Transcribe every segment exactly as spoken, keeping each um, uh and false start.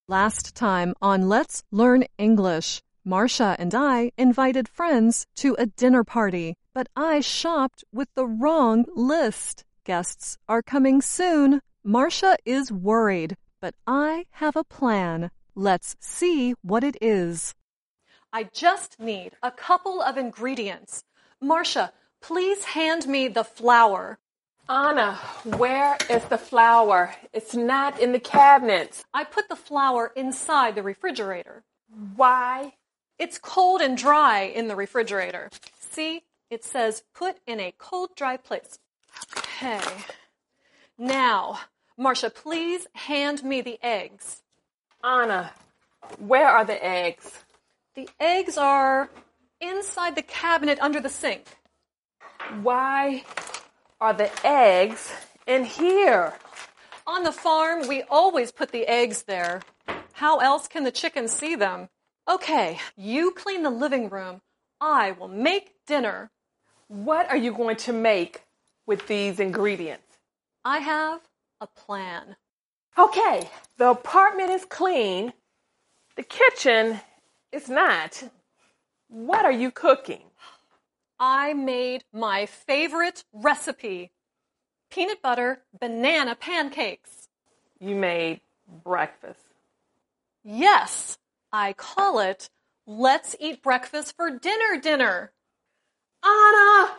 Last time on Let's Learn English, Marcia and I invited friends to a dinner party, but I shopped with the wrong list. Guests are coming soon. Marcia is worried, but I have a plan. Let's see what it is. I just need a couple of ingredients. Marcia, please hand me the flour. Anna, where is the flour? It's not in the cabinets. I put the flour inside the refrigerator. Why? It's cold and dry in the refrigerator. See, it says put in a cold, dry place. Okay. Now, Marcia, please hand me the eggs. Anna, where are the eggs? The eggs are inside the cabinet under the sink. Why are the eggs in here? On the farm, we always put the eggs there. How else can the chickens see them? Okay, you clean the living room. I will make dinner. What are you going to make with these ingredients? I have a plan. Okay, the apartment is clean. The kitchen is not. What are you cooking? I made my favorite recipe, peanut butter banana pancakes. You made breakfast. Yes, I call it Let's Eat Breakfast for Dinner Dinner. Anna!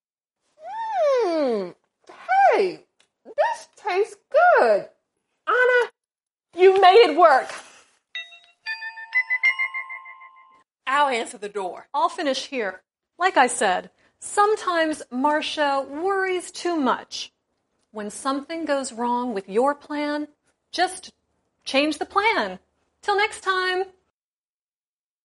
Mmm, hey, this tastes good. Anna, you made it work. I'll answer the door. I'll finish here. Like I said, sometimes Marcia worries too much. When something goes wrong with your plan, just change the plan. Till next time.